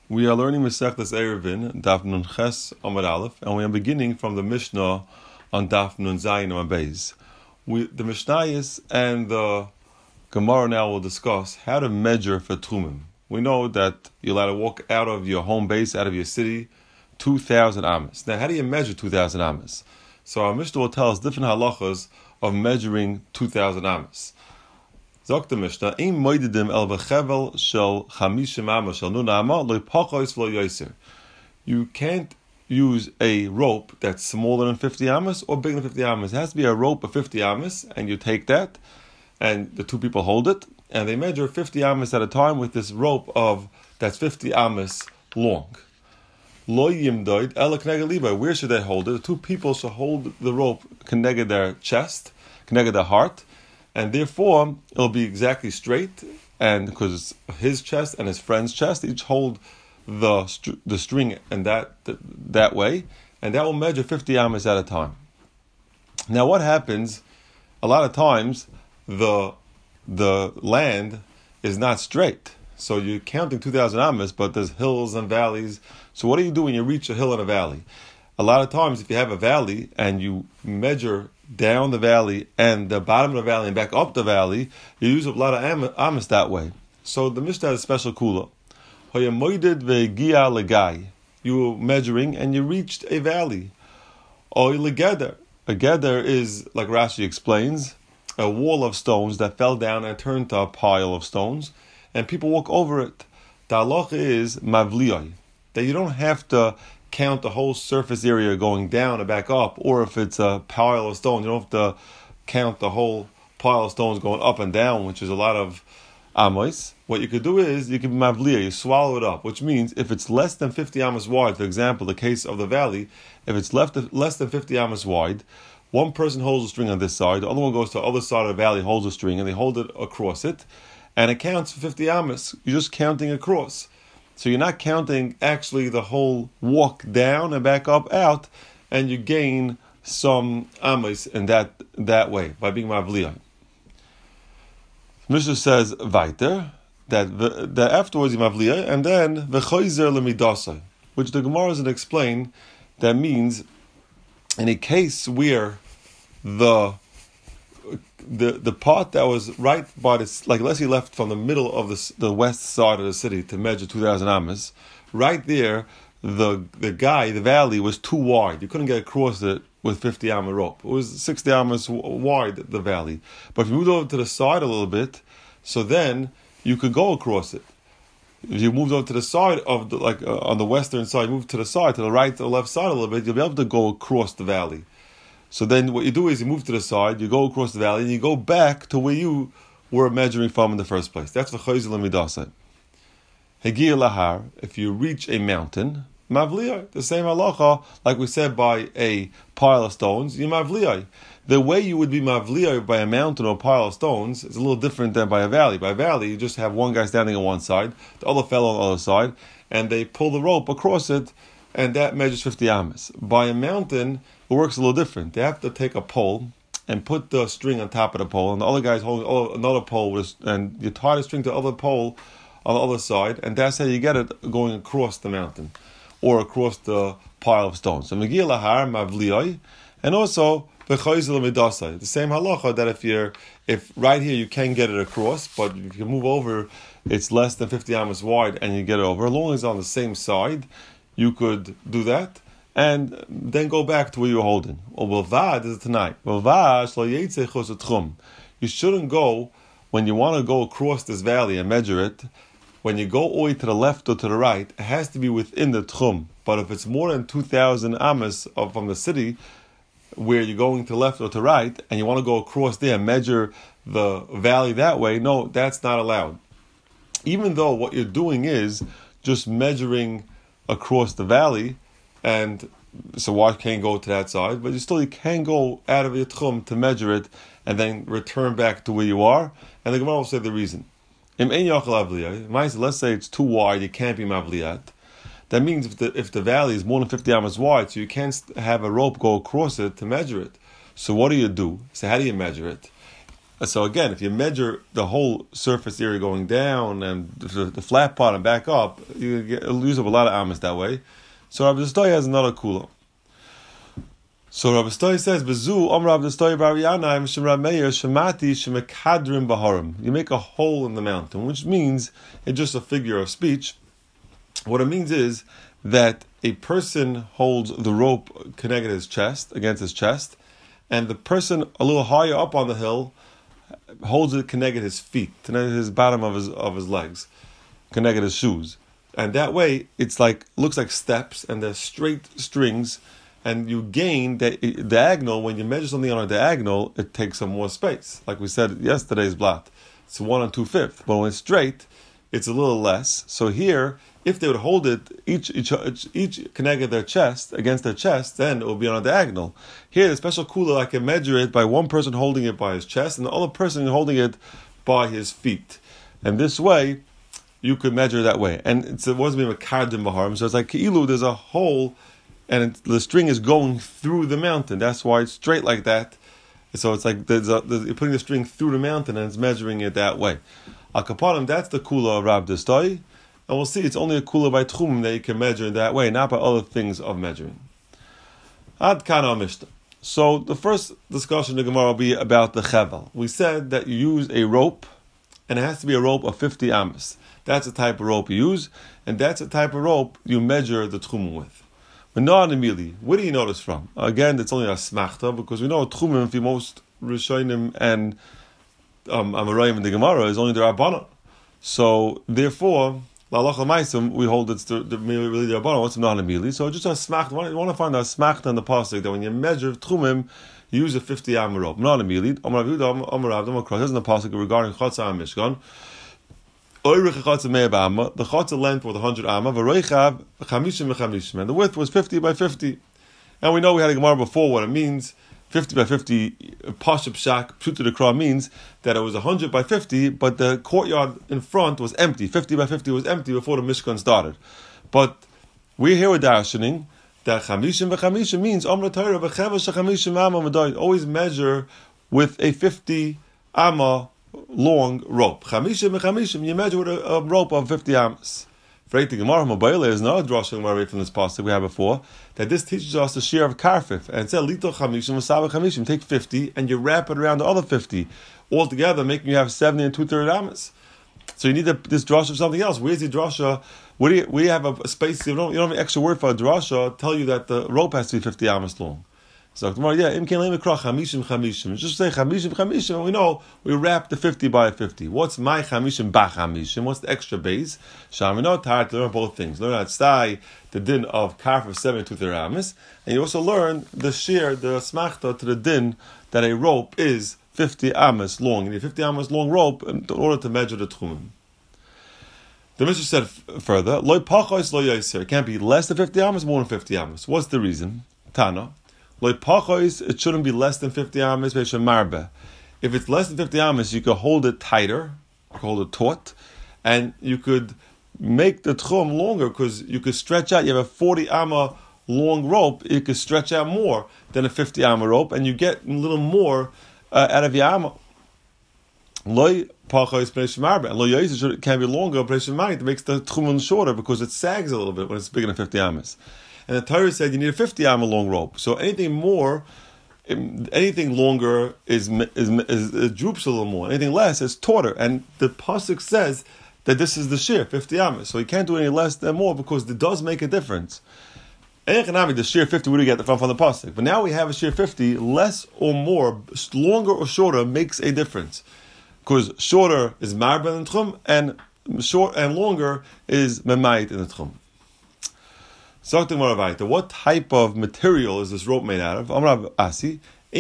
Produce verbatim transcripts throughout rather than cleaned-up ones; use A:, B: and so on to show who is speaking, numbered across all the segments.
A: We are learning Masechtas Eruvin, Daf Nun Ches Amud Aleph, and we are beginning from the Mishnah on Daf Nun Zayin Amud Beis. We, the Mishnayos and the Gemara now will discuss how to measure for Trumim. We know that you're allowed to walk out of your home base, out of your city, two thousand amas. Now, how do you measure two thousand amas? So our Mishnah will tell us different halachas of measuring two thousand amas. Zok the Mishnah, Ein moididim el bechevel shel chamishim amas shel nun ama lo pachos v'lo yoser. You can't use a rope that's smaller than fifty amas or bigger than fifty amas. It has to be a rope of fifty amas, and you take that, and the two people hold it, and they measure fifty amas at a time with this rope of that's fifty amas long. Lo yimdoid ela k'neged liba. Where should they hold it? The two people should hold the rope k'neged their chest, k'neged their heart, and therefore it'll be exactly straight. And because it's his chest and his friend's chest, each hold the str- the string and that, that that way, and that will measure fifty amas at a time. Now, what happens? A lot of times, the the land is not straight. So you're counting two thousand amas, but there's hills and valleys. So what do you do when you reach a hill and a valley? A lot of times, if you have a valley and you measure down the valley and the bottom of the valley and back up the valley, you use a lot of am- amas that way. So the Mishnah has a special kula. You were measuring and you reached a valley. Or a geder is, like Rashi explains, a wall of stones that fell down and turned to a pile of stones, and people walk over it. The halacha is mavliyai, that you don't have to count the whole surface area going down and back up, or if it's a pile of stones, you don't have to count the whole pile of stones going up and down, which is a lot of amos. What you could do is, you can mavliyai, you swallow it up, which means if it's less than fifty amos wide, for example, the case of the valley, if it's left less than fifty amos wide, one person holds a string on this side, the other one goes to the other side of the valley, holds a string, and they hold it across it, and it counts for fifty amas. You're just counting across. So you're not counting actually the whole walk down and back up out, and you gain some amas in that that way, by being mavliyah. Mishnah says, weiter, that, that afterwards you mavliyah, and then v'choizer lemidasai, which the Gemara doesn't explain. That means, in a case where the the the part that was right by this, like let's say left from the middle of the the west side of the city to measure two thousand amas, right there, the the guy, the valley was too wide. You couldn't get across it with fifty amma rope. It was sixty amas wide, the valley. But if you moved over to the side a little bit, so then you could go across it. If you moved over to the side of the, like uh, on the western side, move to the side, to the right, to the left side a little bit, you'll be able to go across the valley. So then what you do is you move to the side, you go across the valley, and you go back to where you were measuring from in the first place. That's the choizel lemidasai. Hegiya lahar, if you reach a mountain, mavliyai, the same halacha, like we said, by a pile of stones, you mavliyai. The way you would be mavliyai by a mountain or a pile of stones is a little different than by a valley. By a valley, you just have one guy standing on one side, the other fellow on the other side, and they pull the rope across it, and that measures fifty amas. By a mountain, it works a little different. They have to take a pole and put the string on top of the pole, and the other guy's holding another pole, with, and you tie the string to the other pole on the other side, and that's how you get it going across the mountain or across the pile of stones. So Megiya lahar mavliyai, and also v'choizel lemidasai. The same halacha that if you're if right here you can get it across, but if you move over, it's less than fifty amas wide, and you get it over. As long as it's on the same side, you could do that, and then go back to where you're holding. Or Bilvad is tonight. You shouldn't go, when you want to go across this valley and measure it, when you go all the way to the left or to the right, it has to be within the tchum. But if it's more than two thousand amas from the city, where you're going to left or to right, and you want to go across there and measure the valley that way, no, that's not allowed. Even though what you're doing is just measuring across the valley, and so why can't go to that side? But you still you can go out of your tchum to measure it, and then return back to where you are. And the Gemara will say the reason. Let's say it's too wide, you can't be mavliyat. That means if the if the valley is more than fifty amas wide, so you can't have a rope go across it to measure it. So what do you do? So how do you measure it? So again, if you measure the whole surface area going down and the, the flat part and back up, you get, lose up a lot of amas that way. So Rabbi Stoy has another kula. So Rabbi Stoy says, "Bezu Om Rabbi Stoy Bar Yanai Mishra Meir Shemati Shemekadrim Baharim." You make a hole in the mountain, which means it's just a figure of speech. What it means is that a person holds the rope connected his chest against his chest, and the person a little higher up on the hill holds it connected his feet, connected his bottom of his of his legs, connected his shoes, and that way it's like looks like steps, and they're straight strings, and you gain that diagonal. When you measure something on a diagonal, it takes some more space. Like we said yesterday's blot, it's one and two fifth, but when it's straight, it's a little less. So here, if they would hold it each each each connected their chest against their chest, then it will be on a diagonal. Here, the special cooler, I can measure it by one person holding it by his chest and the other person holding it by his feet. And this way, you could measure that way. And it's, it wasn't being a kardim baharim, so it's like ki'ilu, there's a hole, and it, the string is going through the mountain. That's why it's straight like that. So it's like there's a, there's, you're putting the string through the mountain and it's measuring it that way. Al kapanim, that's the kula of Rab Destoi. And we'll see it's only a kula by tchumim that you can measure in that way, not by other things of measuring. Ad kana mishnah. So the first discussion in the Gemara will be about the chevel. We said that you use a rope, and it has to be a rope of fifty amas. That's the type of rope you use, and that's the type of rope you measure the tchumim with. But not immediately. Where do you know this from? Again, it's only a smachta, because we know tchumim for most rishonim and um, amarayim in the Gemara is only the Rabbana. So therefore, L'alacha ma'asim, we hold it's the, the really the Rabbana. What's not immediately? So just a smachta. You want to find a smachta in the pasuk that when you measure tchumim, you use a fifty amma rope. Not immediately. Amar Rav Amar Rav Amar Cross. This is in the pasuk regarding chatzah and mishkan. Oirich chatzah me'ab amma. The chatzah length was one hundred amma. V'roichav chamishim v'chamishim, and the width was fifty by fifty. And we know we had a Gemara before what it means. fifty by fifty, Pashup Shak, Pshuta Dekra means that it was one hundred by fifty, but the courtyard in front was empty. fifty by fifty was empty before the Mishkan started. But we're here with darshaning that Chamishim v'Chamishim means Amra Torah v'Chevel shechamishim amma madai. Always measure with a fifty amma long rope. Chamishim v'Chamishim, you measure with a, a rope of fifty ammas. Freit the Gemara Mabayla is another drasha Gemara from this pasuk we had before, that this teaches us the shear of karfif, and it said lito chamishim v'sava chamishim. Take fifty and you wrap it around the other fifty, altogether making you have seventy and two third amas. So you need a, this drasha of something else. Where's the drasha? Where do you, we have a, a space? You don't, you don't have an extra word for a drasha. Tell you that the rope has to be fifty amas long. So tomorrow, yeah, im kelim ikra chamishim chamishim. Just say chamishim chamishim. We know we wrap the fifty by fifty. What's my chamishim ba chamishim? What's the extra base? Shaminot hard to learn both things. Learn at stai the din of karf of seven to their amas, and you also learn the shear, the smachta to the din that a rope is fifty amas long. You need fifty amas long rope in order to measure the tchumim. The Mishnah said f- further, loy pachos loy yoser. It can't be less than fifty amas, more than fifty amas. What's the reason? Tana. It shouldn't be less than fifty amas. If it's less than fifty amas, you could hold it tighter, you could hold it taut, and you could make the tchum longer because you could stretch out. You have a forty amma long rope, you could stretch out more than a fifty amma rope, and you get a little more uh, out of your amma. Loy pachos pnei and loy yoser can be longer. It makes the tchum shorter because it sags a little bit when it's bigger than fifty amas. And the Torah said you need a fifty amma long rope. So anything more, anything longer is, is, is, is droops a little more. Anything less is tauter. And the pasuk says that this is the shear, fifty amas. So you can't do any less than more because it does make a difference. In economic, the shear fifty, we do get from from the pasuk. But now we have a shear fifty, less or more, longer or shorter makes a difference. Because shorter is marba in the tchum, and short and longer is memayit in the tchum. So, what type of material is this rope made out of? Amrav Asi,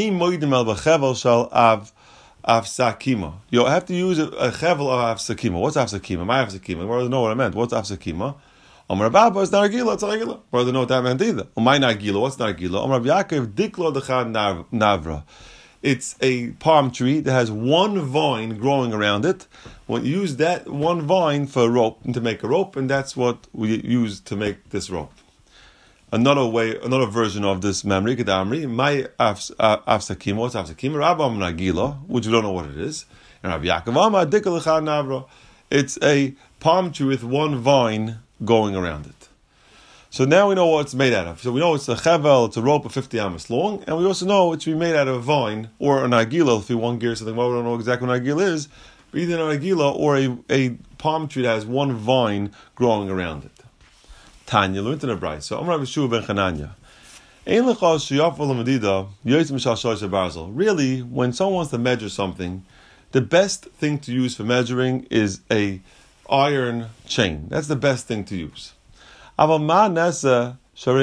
A: you have to use a chevel of avsakima. What's avsakima? My avsakima. I don't know what I meant. What's avsakima? Amrav Abba is nargila. It's nargila. I don't know what that meant either. My nargila. What's nargila? Amrav Yaakov diklo decha navra. It's a palm tree that has one vine growing around it. We'll use that one vine for a rope to make a rope, and that's what we use to make this rope. another way, another version of this memory. Kedamri, my afsakim. What's afsakim? Rabam nagila, which we don't know what it is. And Rabbi Yaakov Amar dikal echad navra. It's a palm tree with one vine going around it. So now we know what it's made out of. So we know it's a chevel, it's a rope of fifty amos long, and we also know it should be made out of a vine or an agila. If we want gear something, well, we don't know exactly what an agila is, but either an agila or a, a palm tree that has one vine growing around it. Tanya, learned in the Bryce. So I'm Rabbi Shua ben Chananya. Really, when someone wants to measure something, the best thing to use for measuring is a iron chain. That's the best thing to use. It says in the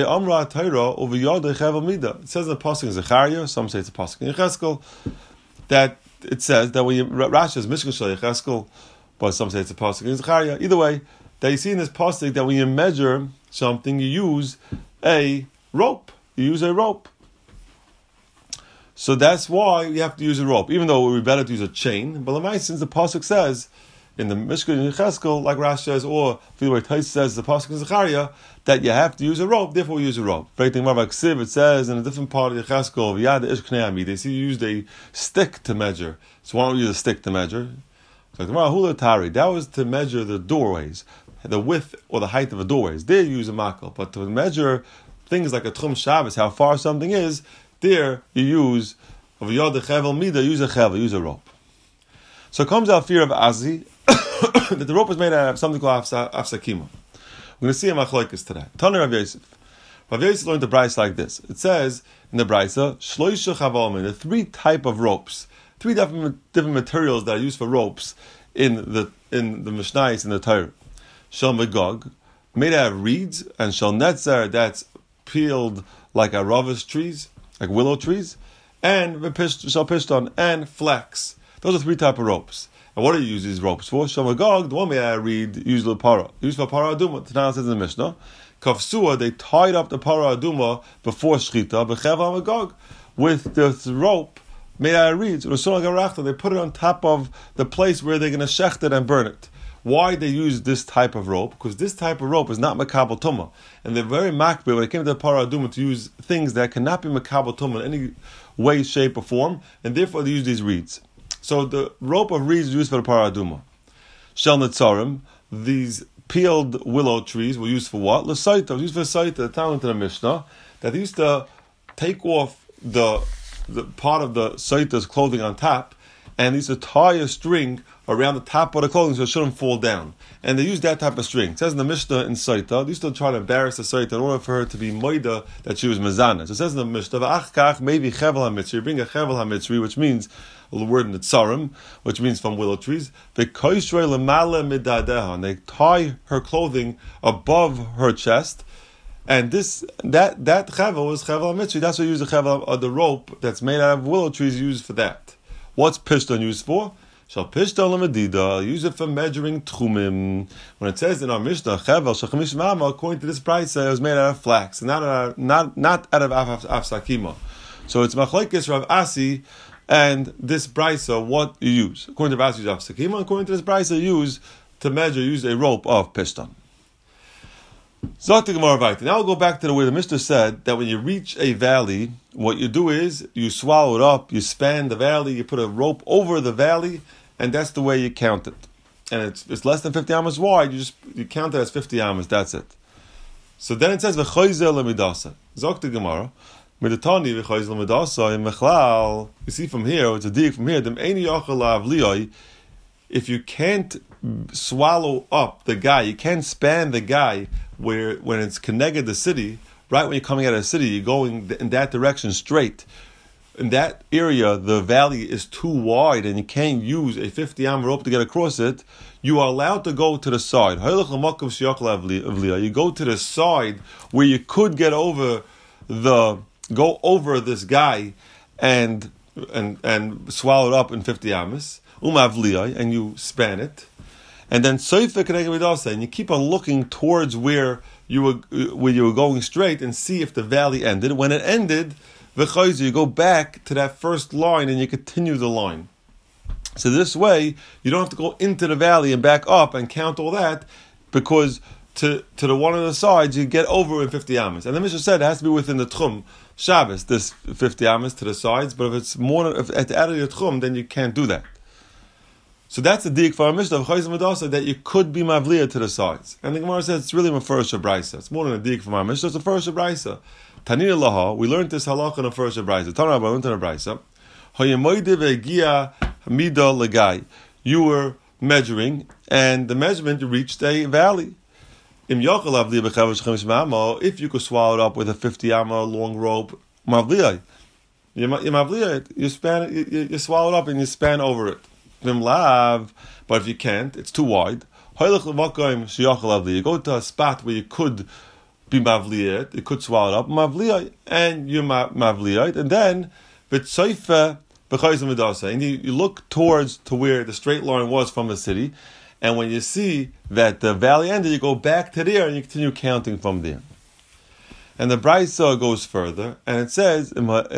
A: pasuk in Zechariah, some say it's a pasuk in Yecheskel, that it says that when you Rashi is Mishkan Shel Yecheskel, but some say it's a pasuk in Zechariah. Either way, that you see in this pasuk that when you measure something, you use a rope. You use a rope. So that's why you have to use a rope, even though it would be better to use a chain. But Lamai, since the pasuk says in the Mishkan in Yecheskel, like Rashi says, or the way Tais says the pasuk in Zechariah, that you have to use a rope, therefore use a rope. It says in a different part of Yecheskel, they see you used a stick to measure. So why don't we use a stick to measure? So that was to measure the doorways, the width or the height of the doorways. There you use a makel. But to measure things like a Tchum Shabbos, how far something is, there you use of a yod chevel mida, use a chevel, use a rope. So comes our fear of Azi, that the rope is made out of something called afsakima. We're going to see a machlokes today. Tana Rav Yosef. Rav Yosef learned the Brisa like this. It says in the Brisa, shloisha chavalmin, the three type of ropes, three different, different materials that are used for ropes in the in the Mishnayos in the Torah. Shel megog, made out of reeds, and shel netzer, that's peeled like aravis trees, like willow trees, and shel pishton, and flax. Those are three type of ropes. And what do you use these ropes for? Shamagog, the one way I read, use the para. Use for para aduma. Tanah says in the Mishnah. Kafsua, they tied up the para aduma before shchita, b'chev hamagog, with the rope made out of reeds. They put it on top of the place where they're going to shecht it and burn it. Why they use this type of rope? Because this type of rope is not makabel tumah, and they're very makbel when it came to the para aduma to use things that cannot be makabel tumah in any way, shape, or form, and therefore they use these reeds. So the rope of reeds is used for the paraduma. Shel netzarim, these peeled willow trees were used for what? L'saita, used for saita. The town into the Mishnah that they used to take off the the part of the saita's clothing on top, and they used to tie a string around the top of the clothing so it shouldn't fall down. And they used that type of string. It says in the Mishnah in saita, they used to try to embarrass the saita in order for her to be moida that she was mezana. So it says in the Mishnah, v'achkach maybe chevel hamitzri, bring a chevel hamitzri, which means the word netzarim, which means from willow trees. And they tie her clothing above her chest, and this that that chevel is chevel hamitzri. That's what you use the chevel of the rope that's made out of willow trees used for that. What's pishton used for? Shall pishton lemedida, use it for measuring tchumim. When it says in our Mishnah, chevel shachamish mama, according to this price, it was made out of flax, and not out of, not not out of afsakima. So it's machlokes Rav Asi and this brisa, what you use. According to Rav Asi, use afsakima. According to this brisa, use to measure, use a rope of pishton. Now we'll go back to the way the Mishnah said that when you reach a valley, what you do is you swallow it up, you span the valley, you put a rope over the valley, and that's the way you count it. And it's it's less than fifty amas wide, you just you count it as fifty amas, that's it. So then it says v'choizel lemidasa. Zok the Gemara. Midetani v'choizel lemidasa in mechlal. You see from here, it's a dig from here. Dem eini yachal la'avliyai. If you can't swallow up the guy, you can't span the guy where when it's connected the city, right when you're coming out of the city, you're going in that direction straight. In that area, the valley is too wide and you can't use a fifty am rope to get across it. You are allowed to go to the side. You go to the side where you could get over the go over this guy and and and swallow it up in fifty amas. And you span it. And then and you keep on looking towards where you were where you were going straight and see if the valley ended. When it ended, you go back to that first line and you continue the line. So this way, you don't have to go into the valley and back up and count all that, because to, to the one on the sides, you get over in fifty amas. And the Mishnah said it has to be within the Tchum Shabbos, this fifty amas to the sides. But if it's more than, if at the out of your Tchum, then you can't do that. So that's the dik for our Mishnah of Chayz Madasa, that you could be mavliya to the sides. And the Gemara says it's really a first Shabraisa. It's more than a dik from our Mishnah. It's a first Shabraisa. Tanina Laha, we learned this halakha in a first Shabraisa. Tanina Laha, we learned in a Braisa. Hayamoide ve'gia mida legai. You were measuring, and the measurement reached a valley. If you could swallow it up with a fifty amma long rope, mavliya. You mavliya it. You span it. You, you swallow it up and you span over it. But if you can't, it's too wide. You go to a spot where you could be mavliya it. You could swallow it up, mavliya, and you mavliya it, and then v'tzayfa v'chayz medasa, and you, you look towards to where the straight line was from the city. And when you see that the valley ended, you go back to there and you continue counting from there. And the Braisa goes further, and it says,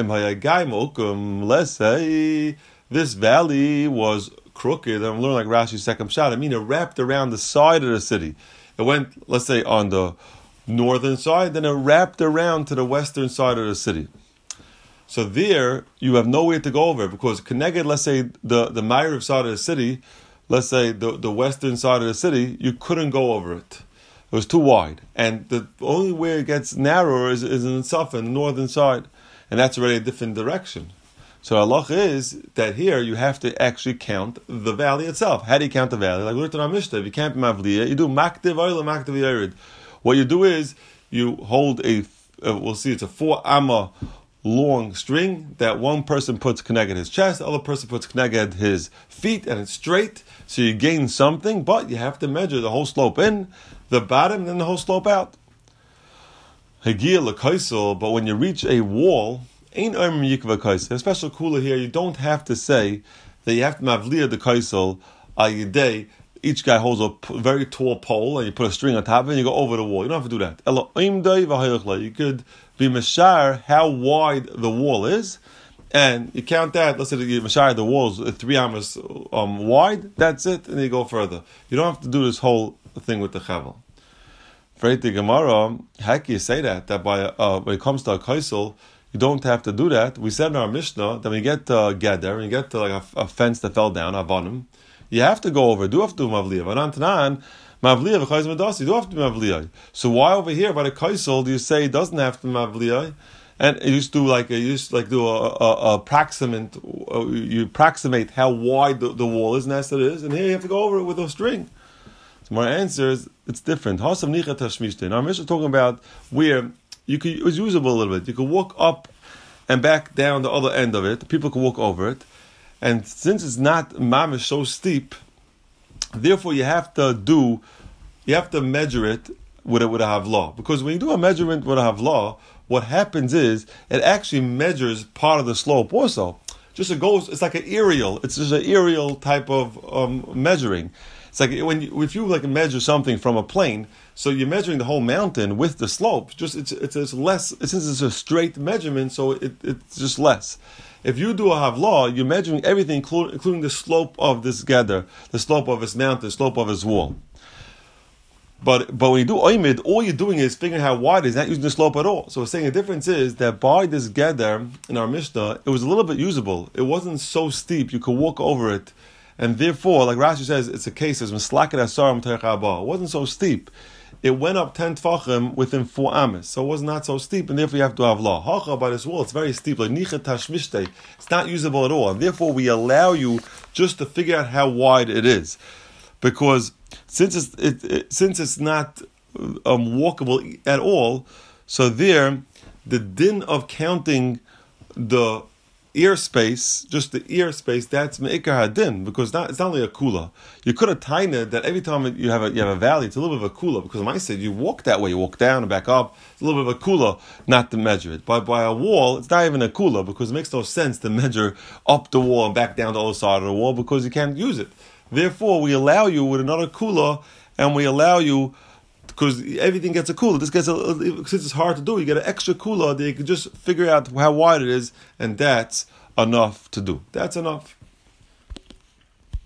A: let's say this valley was crooked. I'm learning like Rashi's second shot. I mean, it wrapped around the side of the city. It went, let's say, on the northern side, then it wrapped around to the western side of the city. So there, you have nowhere to go over, because connected, let's say, the, the Ma'ariv side of the city, let's say the, the western side of the city, you couldn't go over it. It was too wide. And the only way it gets narrower is, is in the south and the northern side. And that's already a different direction. So Allah is that here you have to actually count the valley itself. How do you count the valley? Like we learned in our Mishnah, if you can't be mavliya, you do maktiv oila maktiv yared. What you do is you hold a, uh, we'll see, it's a four amma long string that one person puts connected his chest, the other person puts connected his feet, and it's straight. So you gain something, but you have to measure the whole slope in, the bottom, and then the whole slope out. Hagia l'kaisel, but when you reach a wall, ain't omer yikva kaisel. A special kula here, you don't have to say that you have to mavliya the kaisel ayidei. Each guy holds a very tall pole, and you put a string on top of it, and you go over the wall. You don't have to do that. You could be mashar how wide the wall is, and you count that. Let's say you mashar the wall is three amas um, wide. That's it, and you go further. You don't have to do this whole thing with the chavel. For the Gemara, how can you say that? That by uh, when it comes to a kaisel, you don't have to do that. We said in our Mishnah that when you get to uh, Geder, when you get to like a, a fence that fell down, avonim, you have to go over. Do have to do mavliya. But on Tanan, mavliya v'chayz medasi. You do have to do mavliya. So why over here by the kaisel do you say it doesn't have to mavliya? And you used to do like you used to like do a, a, a approximate. You approximate how wide the, the wall is, and that's what it is. And here you have to go over it with a string. So my answer is it's different. Hasav nichat hashmishte. Now I'm just talking about where you could, it was usable a little bit. You could walk up and back down the other end of it. People could walk over it. And since it's not mamish so steep, therefore you have to do, you have to measure it with a, with a havlah. Because when you do a measurement with a havlah, what happens is it actually measures part of the slope also. Just it goes, it's like an aerial. It's just an aerial type of um, measuring. It's like when you, if you like measure something from a plane, so you're measuring the whole mountain with the slope. Just it's it's, it's less, since it's a straight measurement, so it, it's just less. If you do a havlah, you're measuring everything, including the slope of this gather, the slope of his mountain, the slope of his wall. But but when you do oimid, all you're doing is figuring how wide it is, not using the slope at all. So we're saying the difference is that by this gather in our Mishnah, it was a little bit usable. It wasn't so steep, you could walk over it. And therefore, like Rashi says, it's a case as mislaket asarim terchaba. It wasn't so steep. It went up ten tfachim within four amas, so it was not so steep, and therefore you have to have law. Hacha by this wall, it's very steep, like nichet tashmishte. It's not usable at all, and therefore we allow you just to figure out how wide it is, because since it's it, it, since it's not um, walkable at all, so there the din of counting the ear space, just the ear space, that's me'ikar hadin, because not, it's not only a kula. You could have tained that every time you have a you have a valley, it's a little bit of a kula, because I said you walk that way, you walk down and back up, it's a little bit of a kula not to measure it. By by a wall, it's not even a kula, because it makes no sense to measure up the wall and back down the other side of the wall, because you can't use it. Therefore, we allow you with another kula, and we allow you, because everything gets a kula. This gets a, since it's hard to do, you get an extra kula that you can just figure out how wide it is, and that's enough to do. That's enough.